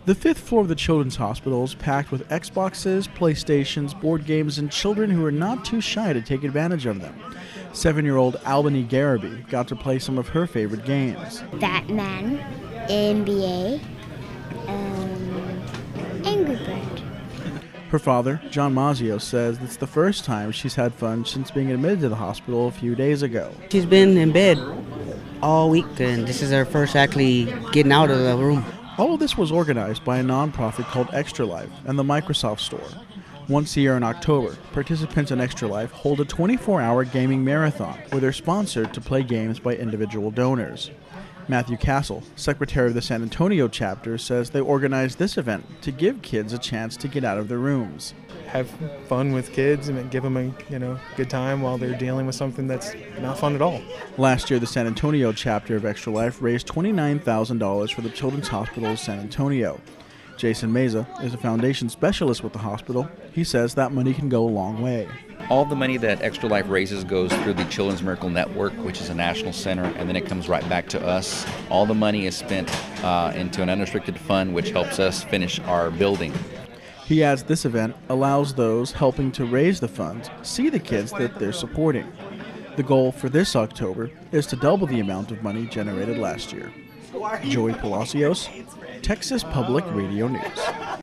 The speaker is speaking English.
The fifth floor of the Children's Hospital is packed with Xboxes, PlayStations, board games, and children who are not too shy to take advantage of them. 7-year-old Albany Garaby got to play some of her favorite games. Batman, NBA, Angry Bird. Her father, John Mazzio, says it's the first time she's had fun since being admitted to the hospital a few days ago. She's been in bed all week, and this is her first actually getting out of the room. All of this was organized by a nonprofit called Extra Life and the Microsoft Store. Once a year in October, participants in Extra Life hold a 24-hour gaming marathon where they're sponsored to play games by individual donors. Matthew Castle, secretary of the San Antonio chapter, says they organized this event to give kids a chance to get out of their rooms. Have fun with kids and give them a good time while they're dealing with something that's not fun at all. Last year, the San Antonio chapter of Extra Life raised $29,000 for the Children's Hospital of San Antonio. Jason Meza is a foundation specialist with the hospital. He says that money can go a long way. All the money that Extra Life raises goes through the Children's Miracle Network, which is a national center, and then it comes right back to us. All the money is spent into an unrestricted fund, which helps us finish our building. He adds this event allows those helping to raise the funds see the kids that they're supporting. The goal for this October is to double the amount of money generated last year. Joey Palacios, Texas Public Radio News.